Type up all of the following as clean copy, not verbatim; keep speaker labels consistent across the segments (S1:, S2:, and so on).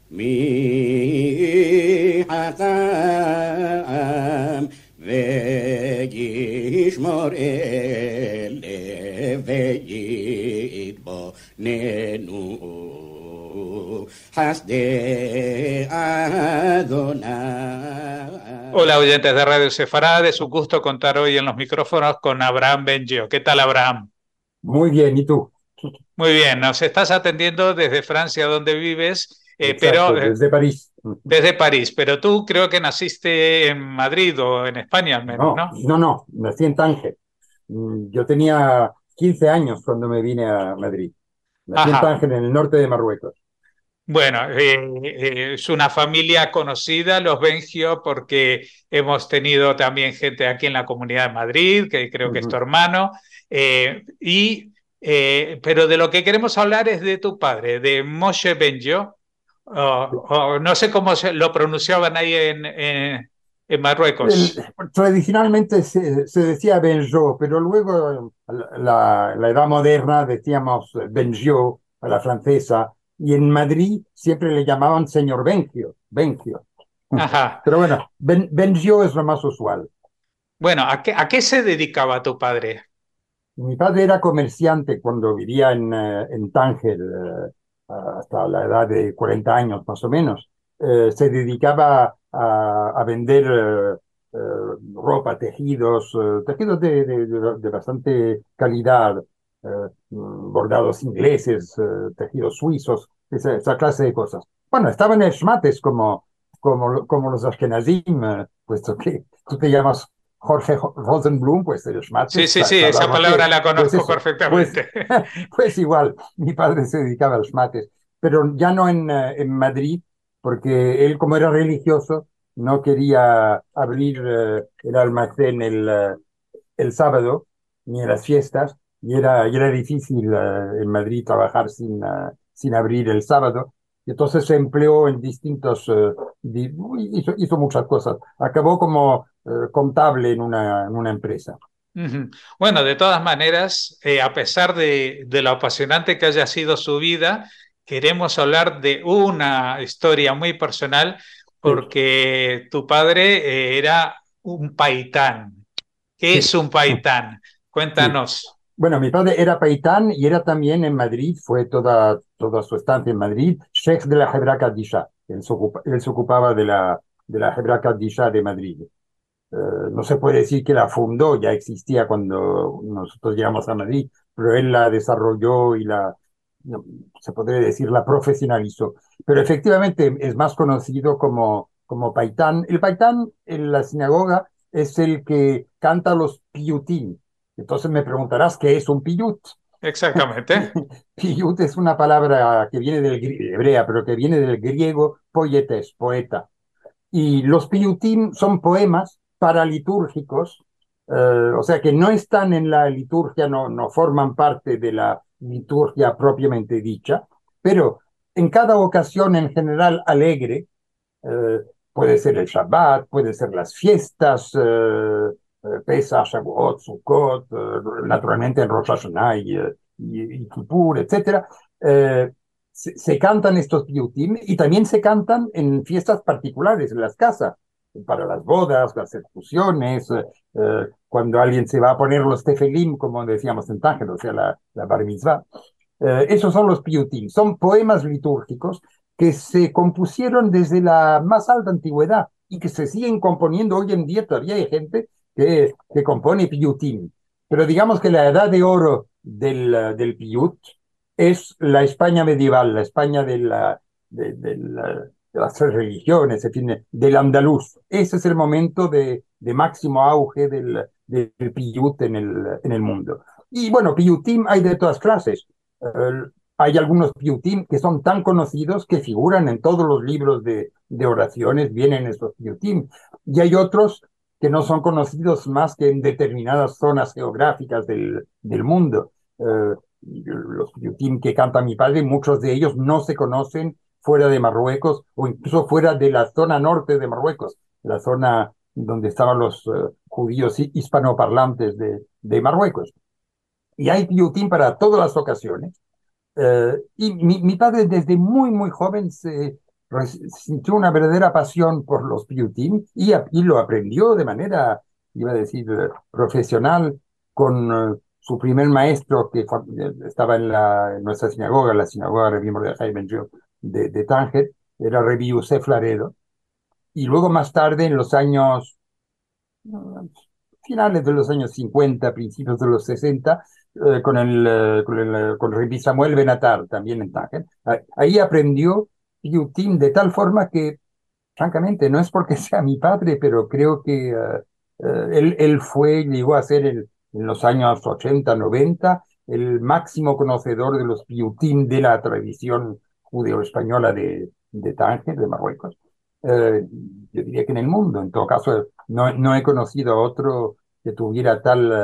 S1: מי חכם וישמור אלה ויתבוננו חסדי אדוני.
S2: Hola, oyentes de Radio Sefarad, es un gusto contar hoy en los micrófonos con Abraham Bengio. ¿Qué tal, Abraham?
S3: Muy bien, ¿y tú?
S2: Muy bien, nos estás atendiendo desde Francia, donde vives,
S3: Exacto, desde París.
S2: desde París, pero tú creo que naciste en Madrid o en España al menos,
S3: No,
S2: ¿no?
S3: no, no, nací en Tánger. Yo tenía 15 años cuando me vine a Madrid. Nací en
S2: Ajá.
S3: Tánger, en el norte de Marruecos.
S2: Bueno, es una familia conocida, los Bengio, porque hemos tenido también gente aquí en la Comunidad de Madrid, que creo que es tu
S3: Ujú.
S2: hermano, pero de lo que queremos hablar es de tu padre, de Moshe Bengio, o no sé cómo lo pronunciaban ahí en
S3: El-
S2: Marruecos.
S3: Tradicionalmente se decía Benjo, pero luego la edad moderna decíamos Benjo a la francesa, y en Madrid siempre le llamaban señor Bengio, Bengio.
S2: Ajá.
S3: Pero bueno, Bengio es lo más usual.
S2: Bueno, ¿a qué se dedicaba tu padre?
S3: Mi padre era comerciante cuando vivía en Tánger, hasta la edad de 40 años más o menos. Se dedicaba a vender eh, ropa, tejidos de bastante calidad, bordados ingleses, tejidos suizos, esa clase de cosas. Bueno, estaban esmates como los Ashkenazim, puesto que tú te llamas Jorge Rosenblum, pues el
S2: Sí,
S3: schmates,
S2: sí, sí, esa
S3: palabra
S2: palabra
S3: que,
S2: la
S3: pues
S2: conozco
S3: eso, pues,
S2: perfectamente.
S3: pues igual, mi padre se dedicaba al schmates, pero ya no en Madrid, porque él, como era religioso, no quería abrir el almacén el sábado, ni en las fiestas, y era difícil en Madrid trabajar sin abrir el sábado. Y entonces se empleó en hizo muchas cosas. Acabó como contable en una empresa.
S2: Ujú. Bueno, de todas maneras, a pesar de lo apasionante que haya sido su vida, queremos hablar de una historia muy personal
S3: Sí,
S2: porque tu padre era un paitán. ¿Qué
S3: sí,
S2: es un paitán?
S3: sí.
S2: Cuéntanos.
S3: Bueno, mi padre era paitán y era también en Madrid, fue toda su estancia en Madrid, sheikh de la Hebra Kadisha. Él se ocupaba de la Hebra Kadisha de Madrid. Eh, no se puede decir que la fundó, ya existía cuando nosotros llegamos a Madrid, pero él la desarrolló y no, se podría decir, la profesionalizó. Pero efectivamente es más conocido como paitán. El paitán en la sinagoga es el que canta los piyutín. Entonces me preguntarás qué es un piyut. Pi-
S2: Exactamente.
S3: Piyut es una palabra que viene hebrea, pero que viene del griego poietes, poeta. Y los piyutim son poemas paralitúrgicos, o sea que no están en la liturgia, no forman parte de la liturgia propiamente dicha, pero en cada ocasión en general alegre, eh, puede ser el Shabbat, puede ser las fiestas, Pesach, Shavuot, Sukkot, naturalmente en Rosh Hashanah y Kippur, etcétera. eh, se cantan estos piyutim y también se cantan en fiestas particulares, en las casas, para las bodas, las ejecuciones, cuando alguien se va a poner los tefelim, como decíamos en Tánger, o sea, la bar mitzvah. Esos son los piyutim, son poemas litúrgicos que se compusieron desde la más alta antigüedad y que se siguen componiendo hoy en día. Todavía hay gente que compone piyutim. Pero digamos que la edad de oro del piyut es la España medieval, la España de las tres religiones, en fin, del andaluz. Ese es el momento de máximo auge del piyut en el mundo. Y bueno, piyutim hay de todas clases. Hay algunos piyutim que son tan conocidos que figuran en todos los libros de oraciones, vienen estos piyutim. Y hay otros que no son conocidos más que en determinadas zonas geográficas del mundo. Los piyutim que canta mi padre, muchos de ellos no se conocen fuera de Marruecos o incluso fuera de la zona norte de Marruecos, la zona donde estaban los judíos hispanoparlantes de Marruecos. Y hay piyutim para todas las ocasiones. Y mi padre desde muy, muy joven sintió una verdadera pasión por los piyutim y lo aprendió de manera, iba a decir, profesional con su primer maestro estaba en nuestra sinagoga, la sinagoga Rabbi Mordechai Ben Gil de Tánger, era Rabbi Yosef Laredo. Y luego más tarde, en los años finales de los años 50, principios de los 60, con Rabbi Samuel Benatar, también en Tánger. Ahí aprendió piyutim de tal forma que, francamente, no es porque sea mi padre, pero creo que llegó a ser en los años 80, 90, el máximo conocedor de los piyutim de la tradición judeo-española de Tánger, de Marruecos. Eh, yo diría que en el mundo, en todo caso, no he conocido a otro que tuviera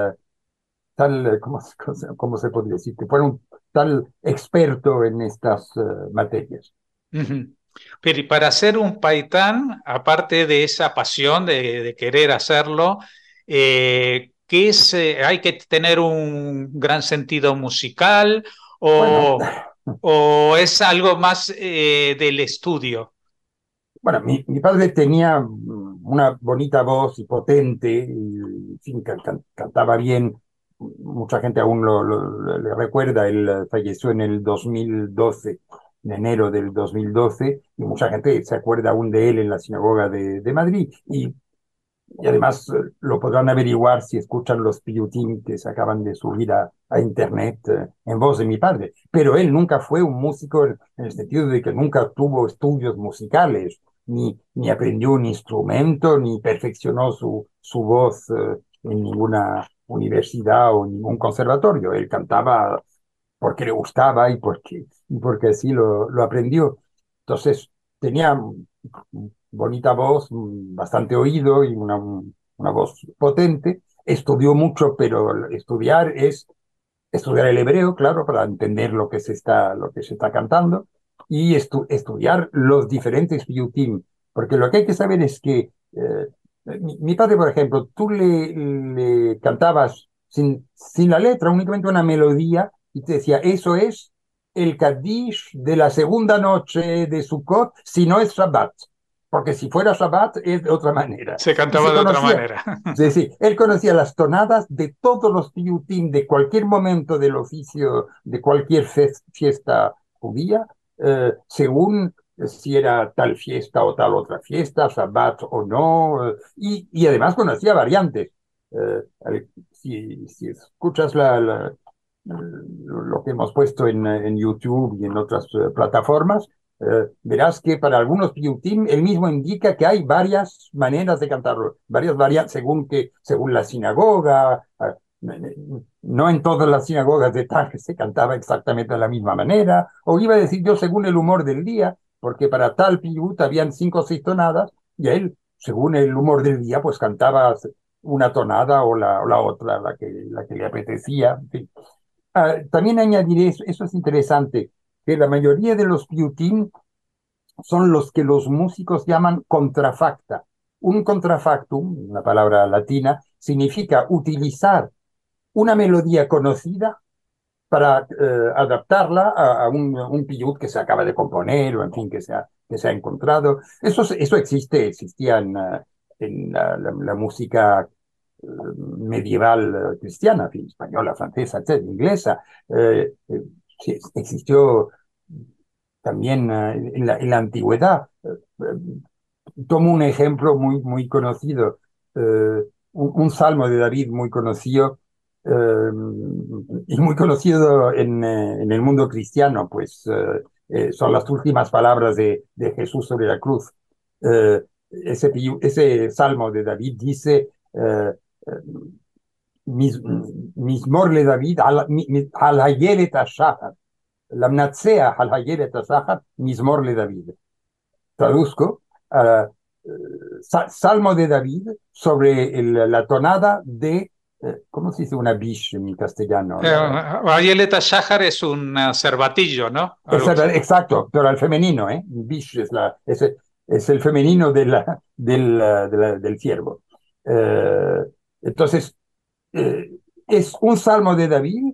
S3: ¿cómo se podría decir? Que fuera un tal experto en estas materias.
S2: Ujú. Pero y para hacer un paitán, aparte de esa pasión de querer hacerlo, ¿qué es, hay que tener un gran sentido musical
S3: Bueno,
S2: o es algo más del estudio?
S3: Bueno, mi padre tenía una bonita voz y potente, y, en fin, cantaba bien. Mucha gente aún le recuerda, él falleció en el 2012, en enero del 2012, y mucha gente se acuerda aún de él en la sinagoga de Madrid. Y además lo podrán averiguar si escuchan los piyutim que se acaban de subir a internet en voz de mi padre. Pero él nunca fue un músico en el sentido de que nunca tuvo estudios musicales, ni aprendió un instrumento, ni perfeccionó su voz en ninguna universidad o ningún conservatorio. Él cantaba porque le gustaba y porque así lo aprendió. Entonces tenía bonita voz, bastante oído y una voz potente. Estudió mucho, pero estudiar es estudiar el hebreo, claro, para entender lo que se está cantando, y estudiar los diferentes piyutim, porque lo que hay que saber es que mi padre, por ejemplo, tú le cantabas sin la letra, únicamente una melodía, y te decía, eso es el Kaddish de la segunda noche de Sukkot, si no es Shabbat, porque si fuera Shabbat es de otra manera.
S2: Se
S3: Y
S2: cantaba
S3: se
S2: de otra
S3: conocía,
S2: manera.
S3: sí, sí, él conocía las tonadas de todos los piyutim de cualquier momento del oficio, de cualquier fiesta judía, según si era tal fiesta o tal otra fiesta, Shabbat o no, y además conocía variantes. Si escuchas lo que hemos puesto en YouTube y en otras plataformas, verás que para algunos piyutim él mismo indica que hay varias maneras de cantarlo, varias variantes según la sinagoga. No en todas las sinagogas de Tánger se cantaba exactamente de la misma manera, o iba a decir yo según el humor del día, porque para tal piyut habían 5 o 6 tonadas, y a él, según el humor del día, pues cantaba una tonada o la otra, la que le apetecía. En fin. También añadiré, eso es interesante, que la mayoría de los piyutim son los que los músicos llaman contrafacta. Un contrafactum, una palabra latina, significa utilizar una melodía conocida para adaptarla a un piyut que se acaba de componer o en fin que se ha encontrado. Eso existía en la música medieval cristiana, en fin, española, francesa, etcétera, inglesa. Sí, existió también en la antigüedad. Tomo un ejemplo muy conocido, un salmo de David muy conocido, eh, y muy conocido en el mundo cristiano, pues son las últimas palabras de Jesús sobre la cruz. Ese salmo de David dice, eh, מזמור לדוד על איילת השחר, למנצח על איילת השחר, מזמור לדוד. Traduzco, uh, Salmo de David sobre la tonada de, ¿cómo se dice una biche en castellano?
S2: Violeta Shahar es un cervatillo, ¿no? Algo así.
S3: Exacto, pero al femenino, ¿eh? Biche es el femenino del ciervo. Eh, entonces, eh, es un salmo de David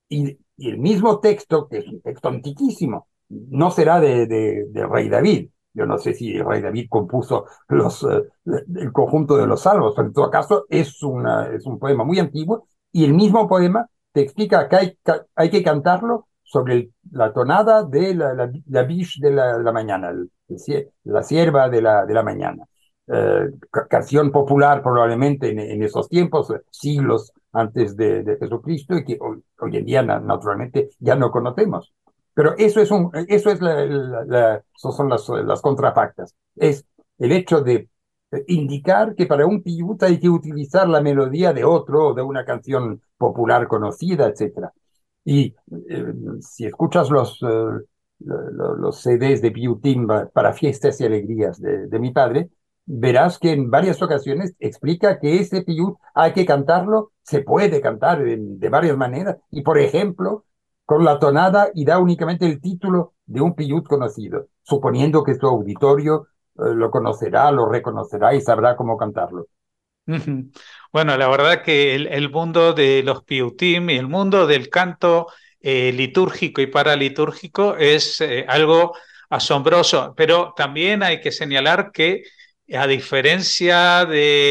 S3: y el mismo texto, que es un texto antiquísimo, no será de rey David, Yo no sé si el rey David compuso el conjunto de los salmos, pero en todo caso es un poema muy antiguo y el mismo poema te explica que hay que cantarlo sobre la tonada de la biche de la mañana, la sierva de la mañana. Canción popular probablemente en esos tiempos, siglos antes de Jesucristo, y que hoy en día naturalmente ya no conocemos. Pero eso es eso son las contrafactas. Es el hecho de indicar que para un piyut hay que utilizar la melodía de otro, o de una canción popular conocida, etcétera. Y si escuchas los CDs de piyutim para fiestas y alegrías de mi padre, verás que en varias ocasiones explica que ese piyut hay que cantarlo, se puede cantar de varias maneras, y por ejemplo, con la tonada, y da únicamente el título de un piyut conocido, suponiendo que su auditorio lo conocerá, lo reconocerá y sabrá cómo cantarlo.
S2: Ujú. Bueno, la verdad que el mundo de los piutim y el mundo del canto litúrgico y paralitúrgico es algo asombroso, pero también hay que señalar que a diferencia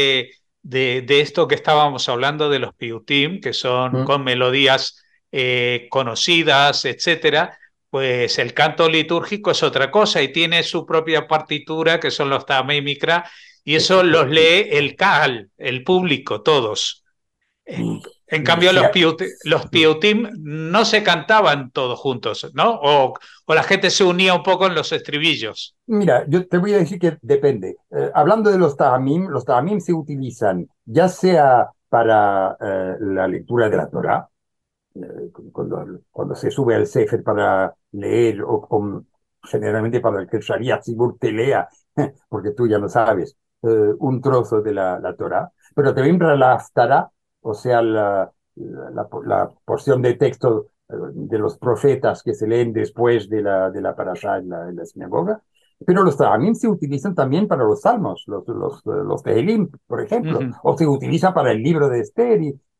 S2: de esto que estábamos hablando de los piutim, que son
S3: Mm.
S2: con melodías conocidas, etcétera, pues el canto litúrgico es otra cosa y tiene su propia partitura, que son los tamei mikra, y eso los
S3: Sí.
S2: lee el CAL, el público, todos.
S3: Y,
S2: En
S3: y
S2: cambio,
S3: si
S2: los
S3: sí.
S2: piutim no se cantaban todos juntos, ¿no? O la gente se unía un poco en los estribillos.
S3: Mira, yo te voy a decir que depende. Hablando de los ta'amim se utilizan ya sea para la lectura de la Torá, cuando se sube al Sefer para leer, generalmente para que el Shariat Tzibur te lea, porque tú ya no sabes, un trozo de la Torá, pero también para la Haftará, o sea, la porción de texto de los profetas que se leen después de la parashá en la sinagoga. Pero los también se utilizan también para los salmos, los Tehilim, por ejemplo,
S2: Ujú,
S3: o se utilizan para el libro de Esther.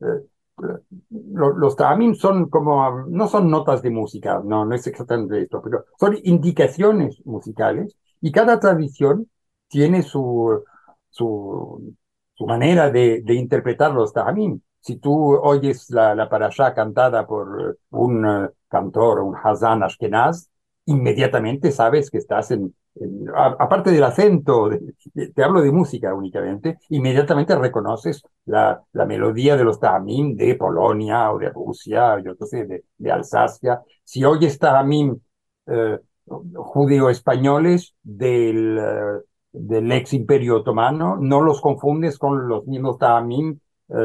S3: Los tamim son como, no son notas de música, no es exactamente esto, pero son indicaciones musicales y cada tradición tiene su, su manera de interpretar los tamim. Si tú oyes la parashá cantada por un cantor, un Hazan Ashkenaz, inmediatamente sabes que estás aparte del acento, te hablo de música únicamente, inmediatamente reconoces la melodía de los tamim de Polonia o de Rusia, yo qué sé, de Alsacia. Si oyes tamim eh, judío-españoles del ex imperio otomano, no los confundes con los mismos tamim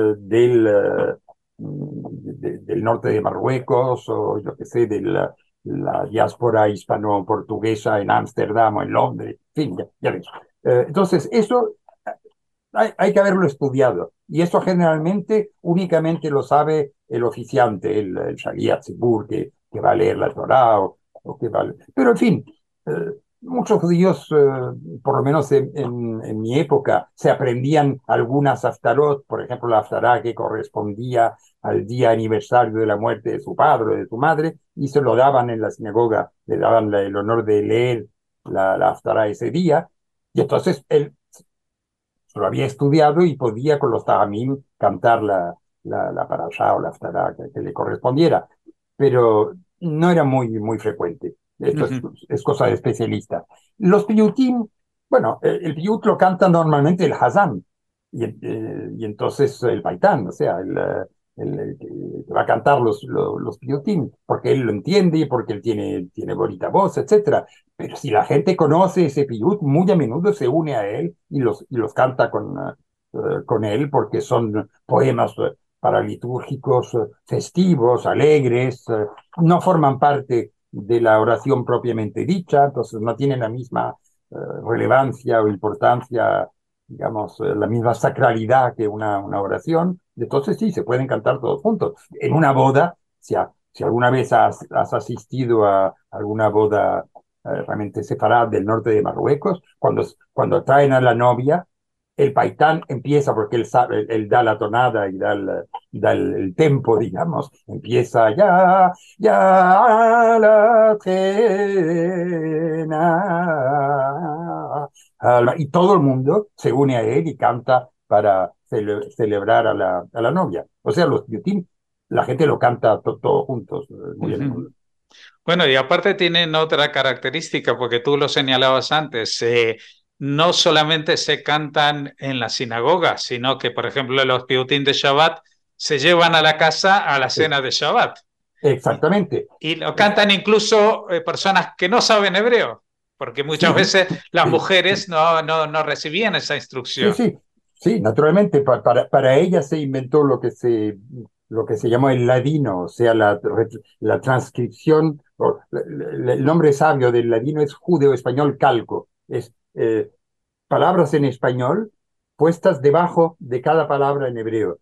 S3: del norte de Marruecos o yo qué sé, la diáspora hispano-portuguesa en Ámsterdam o en Londres, en fin, ya ves. Entonces, eso hay que haberlo estudiado. Y eso generalmente únicamente lo sabe el oficiante, el Shaliach Tzibur, que va a leer la Torá o que va a... Pero en fin, muchos judíos, por lo menos en mi época, se aprendían algunas haftarot, por ejemplo, la haftará que correspondía al día aniversario de la muerte de su padre o de su madre, y se lo daban en la sinagoga, le daban el honor de leer la haftará ese día, y entonces él lo había estudiado y podía con los Tagamim cantar la parashá o la haftará que le correspondiera, pero no era muy frecuente. Esto
S2: ujú.
S3: es cosa de especialistas. Los piyutim, bueno, el piyut lo canta normalmente el Hazán y entonces el baitán, o sea, el que va a cantar los piyutim, porque él lo entiende, porque él tiene bonita voz, etcétera. Pero si la gente conoce ese piyut, muy a menudo se une a él y los canta con él, porque son poemas paralitúrgicos, festivos, alegres, no forman parte de la oración propiamente dicha, entonces no tienen la misma relevancia o importancia, digamos, la misma sacralidad que una oración. Entonces sí, se pueden cantar todos juntos. En una boda, si alguna vez has asistido a alguna boda realmente sefarad del norte de Marruecos, cuando traen a la novia, el paitán empieza porque él sabe, él da la tonada y da el tempo, digamos, empieza ya, ya la trena, y todo el mundo se une a él y canta para celebrar a la novia. O sea, los Piutín, la gente lo canta todos juntos, muy a menudo.
S2: Ujú. Bueno, y aparte tienen otra característica, porque tú lo señalabas antes, no solamente se cantan en la sinagoga, sino que, por ejemplo, los piutín de Shabbat se llevan a la casa a la
S3: Sí,
S2: cena de Shabbat. Y,
S3: exactamente.
S2: y lo cantan incluso personas que no saben hebreo, porque muchas
S3: Sí,
S2: veces las
S3: sí.
S2: mujeres no recibían esa
S3: Sí,
S2: instrucción.
S3: sí, sí, naturalmente, para ella se inventó lo que se llamó el ladino, o sea, la transcripción, el nombre sabio del ladino es judeo-español calco, es palabras en español puestas debajo de cada palabra en hebreo.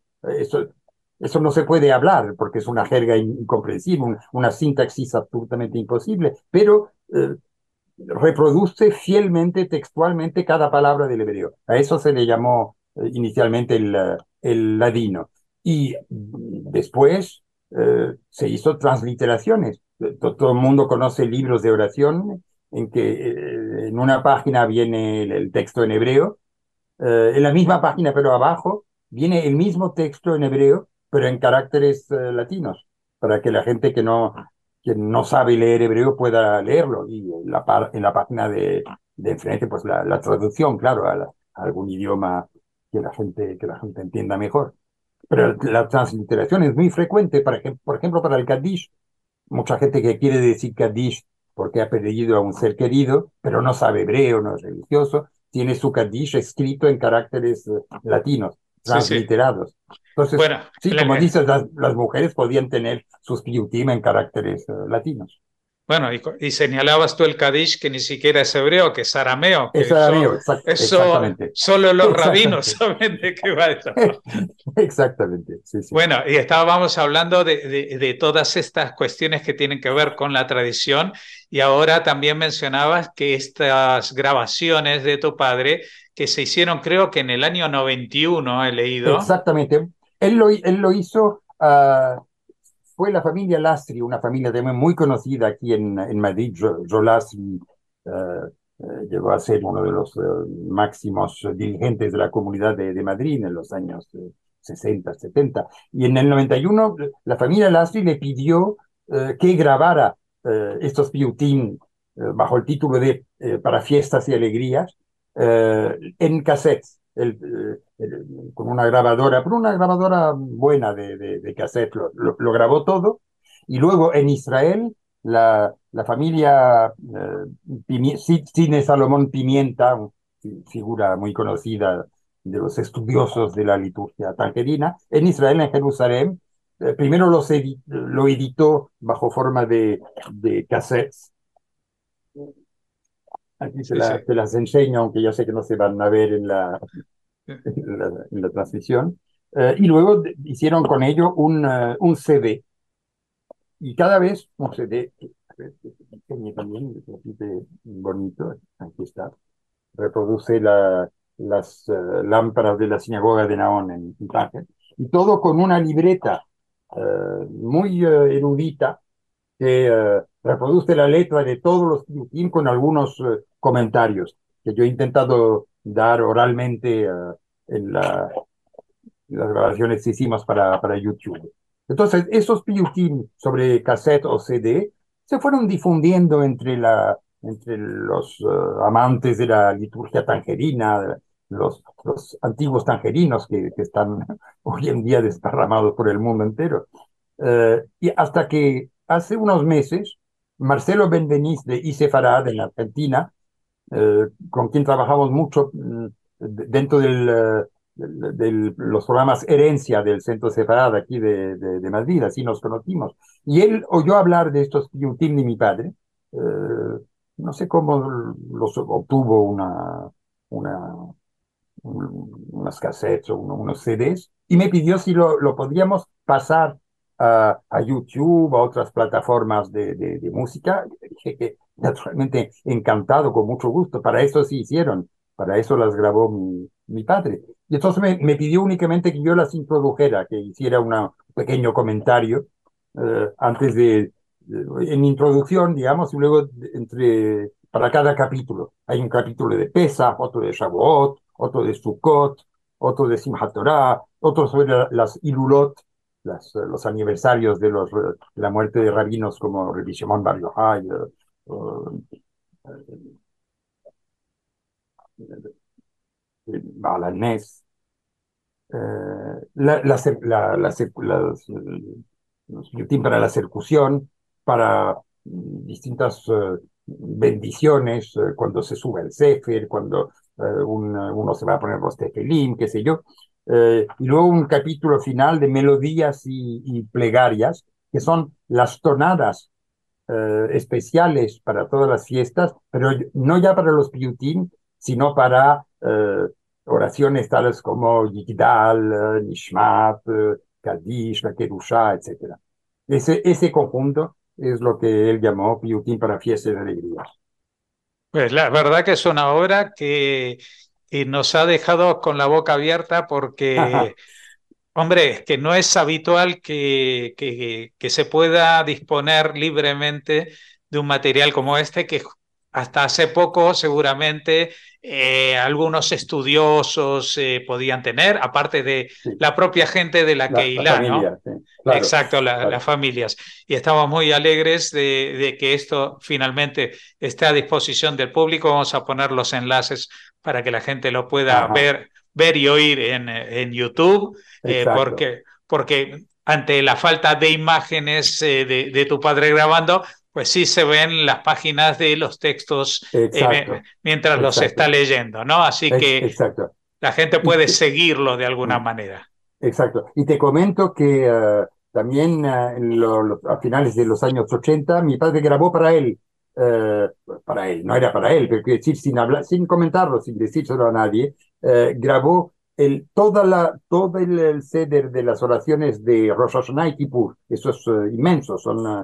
S3: Eso no se puede hablar porque es una jerga incomprensible, una sintaxis absolutamente imposible, pero reproduce fielmente, textualmente, cada palabra del hebreo. A eso se le llamó inicialmente el ladino. Y después se hizo transliteraciones. Todo el mundo conoce libros de oración en que en una página viene el texto en hebreo, en la misma página, pero abajo, viene el mismo texto en hebreo, pero en caracteres latinos, para que la gente que no sabe leer hebreo pueda leerlo. Y en la página de enfrente, pues la traducción, claro, a algún idioma que la gente entienda mejor. Pero la transliteración es muy frecuente, por ejemplo, para el Kaddish. Mucha gente que quiere decir Kaddish porque ha perdido a un ser querido, pero no sabe hebreo, no es religioso, tiene su Kaddish escrito en caracteres latinos,
S2: Sí, sí.
S3: transliterados. Entonces,
S2: Bueno,
S3: sí, como dices, las mujeres podían tener sus piyutim en caracteres latinos.
S2: bueno, y señalabas tú el Kadish, que ni siquiera es hebreo, que es arameo, que
S3: Es arameo,
S2: eso
S3: exactamente.
S2: solo los rabinos
S3: Exactamente.
S2: saben de qué va eso.
S3: Exactamente, sí, sí.
S2: Bueno, y estábamos hablando de todas estas cuestiones que tienen que ver con la tradición, y ahora también mencionabas que estas grabaciones de tu padre, que se hicieron creo que en el año 91, he leído.
S3: Exactamente. Él lo hizo, fue la familia Lastri, una familia también muy conocida aquí en Madrid. Joe Lastri eh, llegó a ser uno de los máximos dirigentes de la Comunidad de Madrid en los años 60, 70. Y en el 91, la familia Lastri le pidió que grabara estos piutín bajo el título de Para fiestas y alegrías en cassettes. Con una grabadora, pero una grabadora buena de cassette, lo grabó todo. Y luego en Israel, la familia Cine Salomón Pimienta, figura muy conocida de los estudiosos de la liturgia tangerina, en Israel, en Jerusalén, primero lo editó bajo forma de cassettes. Aquí te,
S2: Sí, sí.
S3: la- te las enseño, aunque ya sé que no se van a ver en la transmisión. Y luego hicieron con ello un CD. Y cada vez un CD, a ver, que enseñe también, bonito, aquí está, reproduce las lámparas de la sinagoga de Naón en Tánger. Y todo con una libreta muy erudita que reproduce la letra de todos los Piyutim con algunos comentarios que yo he intentado dar oralmente en las grabaciones que hicimos para YouTube. Entonces, esos piyutim sobre cassette o CD se fueron difundiendo entre los amantes de la liturgia tangerina, los antiguos tangerinos que están hoy en día desparramados por el mundo entero. Y hasta que hace unos meses, Marcelo Benvenís de Isefarad en la Argentina, con quien trabajamos mucho dentro de los programas Herencia del Centro Separado aquí de Madrid, así nos conocimos. Y él oyó hablar de estos piyutim de mi padre, eh, no sé cómo los obtuvo una, unas cassettes o unos CDs, y me pidió si lo podíamos pasar a YouTube, a otras plataformas de música. Dije que naturalmente encantado, con mucho gusto. Para eso sí hicieron, para eso las grabó mi padre. Y entonces me pidió únicamente que yo las introdujera, que hiciera un pequeño comentario antes en introducción, digamos, y luego para cada capítulo. Hay un capítulo de Pesach, otro de Shavuot, otro de Sukkot, otro de Simchat Torah, otro sobre las Ilulot, los aniversarios de la muerte de rabinos como Rabbi Shimon Bar Yochai, Baal HaNes, los yutim para la circuncisión, para distintas bendiciones, cuando se sube el Sefer, cuando uno se va a poner los tefilim, qué sé yo. Y luego un capítulo final de melodías y plegarias, que son las tonadas especiales para todas las fiestas, pero no ya para los piyutim, sino para oraciones tales como Yigdal, Nishmat, Kadish, Kerushá, etc. Ese conjunto es lo que él llamó piyutim para fiestas de alegría.
S2: Pues la verdad que es una obra que nos ha dejado con la boca abierta porque hombre, que no es habitual que se pueda disponer libremente de un material como este, que hasta hace poco seguramente algunos estudiosos podían tener, aparte de
S3: Sí,
S2: la propia gente de la
S3: la
S2: Keilah, ¿no?
S3: familia, sí, claro,
S2: Exacto,
S3: claro.
S2: las familias. Y estamos muy alegres de que esto finalmente esté a disposición del público. Vamos a poner los enlaces para que la gente lo pueda
S3: Ajá,
S2: ver y oír en YouTube,
S3: exacto,
S2: porque ante la falta de imágenes de tu padre grabando, pues sí se ven las páginas de los textos
S3: exacto,
S2: mientras los está
S3: exacto,
S2: leyendo, ¿no? Así que
S3: exacto.
S2: la gente
S3: Y,
S2: puede seguirlo de alguna
S3: mm,
S2: manera.
S3: Exacto. Y te comento que también a finales de los años 80 mi padre grabó para él, no era para él, pero quiero decir, sin hablar, sin comentarlo, sin decírselo a nadie, grabó todo el ceder de las oraciones de Rosh Hashanah y Kippur. Eso es inmenso,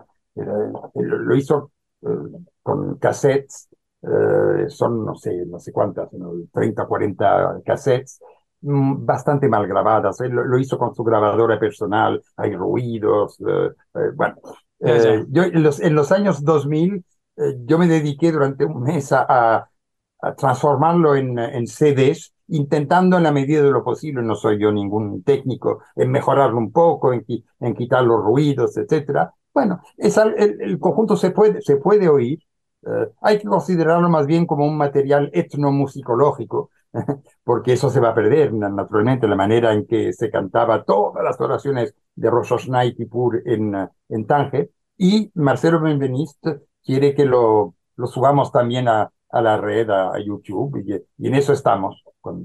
S3: lo hizo eh, con cassettes, son no sé cuántas, ¿no? 30, 40 cassettes bastante mal grabadas. Él lo hizo con su grabadora personal, hay ruidos. Bueno,
S2: Ya, ya.
S3: yo en los años 2000 yo me dediqué durante un mes a transformarlo en CDs, intentando en la medida de lo posible, no soy yo ningún técnico, en mejorarlo un poco, en quitar los ruidos, etcétera. Bueno, el conjunto se puede oír. Hay que considerarlo más bien como un material etnomusicológico, porque eso se va a perder, naturalmente, la manera en que se cantaba todas las oraciones de Rosh Hashanah y Kippur en Tánger. Y Marcelo Benveniste quiere que lo subamos también a la red, a YouTube, y en eso estamos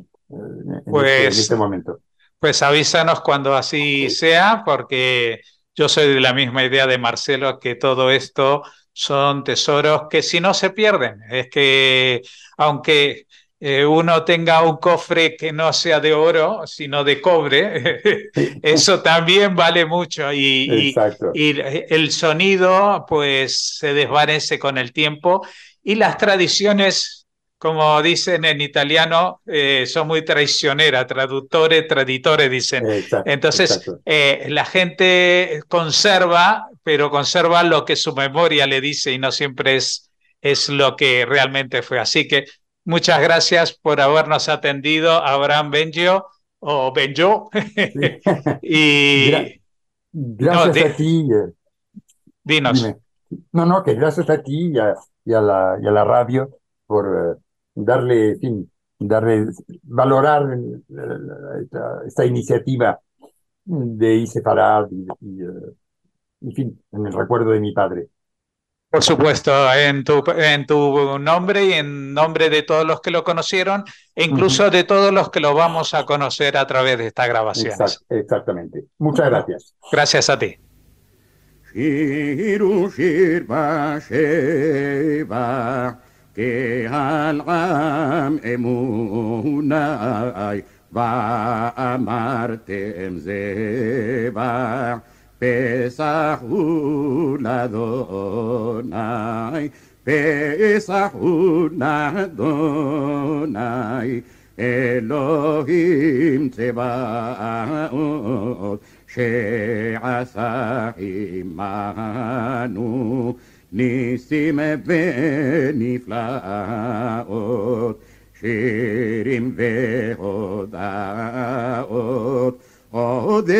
S3: en
S2: Pues
S3: este momento.
S2: Pues avísanos cuando así sea, porque yo soy de la misma idea de Marcelo, que todo esto son tesoros que si no se pierden, es que aunque uno tenga un cofre que no sea de oro, sino de cobre,
S3: Sí,
S2: eso también vale mucho
S3: exacto,
S2: y el sonido pues se desvanece con el tiempo y las tradiciones como dicen en italiano, son muy traicioneras, traductores, traditores, dicen.
S3: exacto,
S2: Entonces,
S3: exacto.
S2: la gente conserva, pero conserva lo que su memoria le dice y no siempre es lo que realmente fue. Así que muchas gracias por habernos atendido, Abraham Benjo, o Benjo.
S3: Sí. Gra-
S2: Y no,
S3: Gracias a ti,
S2: dinos.
S3: dime. No, no, que gracias a ti y a la radio por darle, en fin, valorar esta iniciativa de Isefarad en fin, en el recuerdo de mi padre.
S2: Por supuesto, en tu nombre y en nombre de todos los que lo conocieron, e
S3: Ujú.
S2: incluso de todos los que lo vamos a conocer a través de estas grabaciones.
S3: Exactamente. Muchas gracias.
S2: Gracias a ti.
S1: שירו שיר בשבע, קהל עם אמוני, ואמרתם זבח, פסח הוא לאדוני, פסח הוא לאדוני, אלוהים צבאות, שעשה עמנו ניסים ונפלאות, שירים והודאות, עודד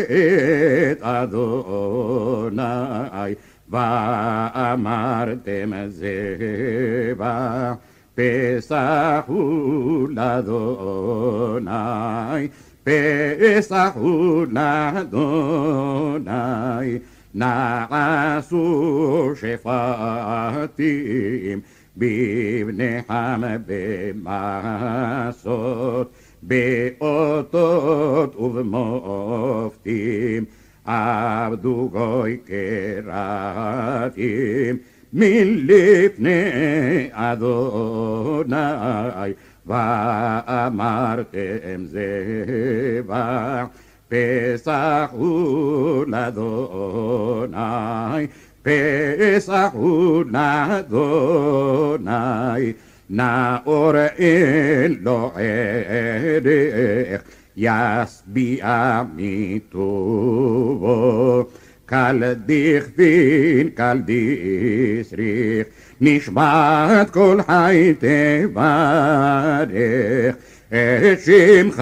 S1: אדוני, ואמרתם זבח פסח הוא לאדוני, פסח הוא לאדוני, נעשו שפטים בבניהם במסות, באותות ובמופתים, עבדו גוי קראתים מלפני אדוני, ואמרתם זבח פסח הוא לאדוני, פסח הוא לאדוני, נאור אין לו ערך, ישביע מטובו, קל דכפין קל דסריך, נשמת כל חי תברך את שמך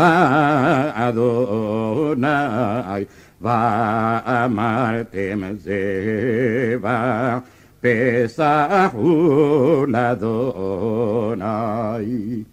S1: אדוני, ואמרתם זבח פסח הוא לאדוני.